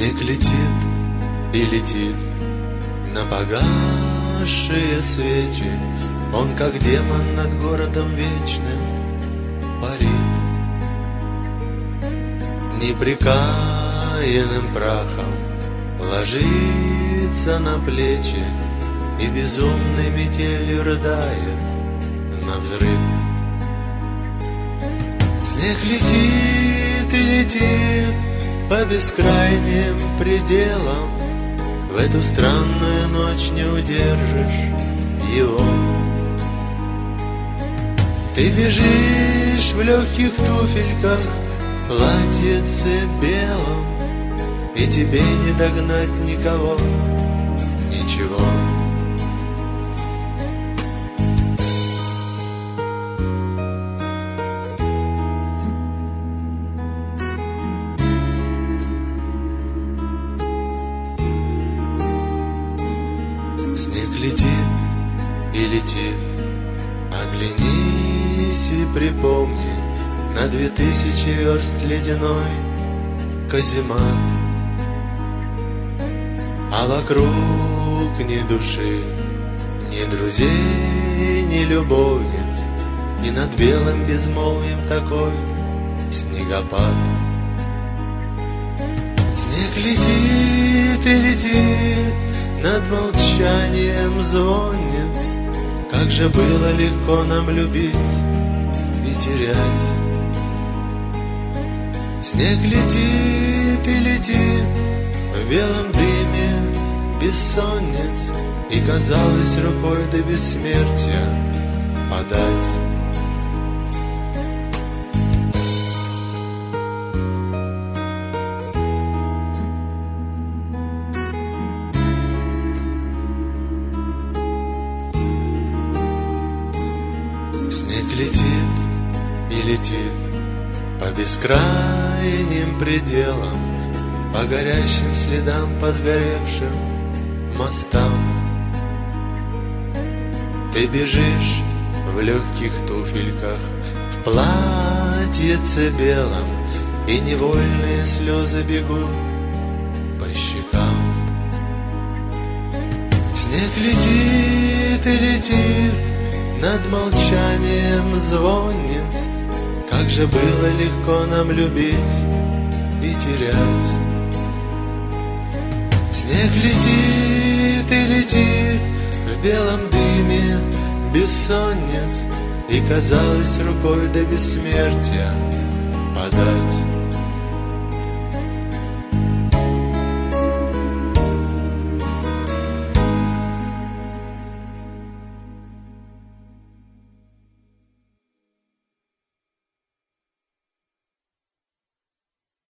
Снег летит и летит на погасшие свечи. Он, как демон, над городом вечным парит. Непрекаянным прахом ложится на плечи и безумной метелью рыдает навзрыд. Снег летит и летит по бескрайним пределам. В эту странную ночь не удержишь его. Ты бежишь в легких туфельках, платьице белом, и тебе не догнать никого, ничего. Снег летит и летит, оглянись и припомни на 2000 верст ледяной каземат. А вокруг ни души, ни друзей, ни любовниц, и над белым безмолвием такой снегопад. Снег летит и летит над молчанием звонниц. Как же было легко нам любить и терять. Снег летит и летит в белом дыме бессонниц, и казалось рукой до бессмертия подать. Снег летит и летит по бескрайним пределам, по горящим следам, по сгоревшим мостам. Ты бежишь в легких туфельках, в платьице белом, и невольные слезы бегут по щекам. Снег летит и летит над молчанием звонниц. Как же было легко нам любить и терять. Снег летит и летит в белом дыме бессонниц, и казалось рукой до бессмертия подать.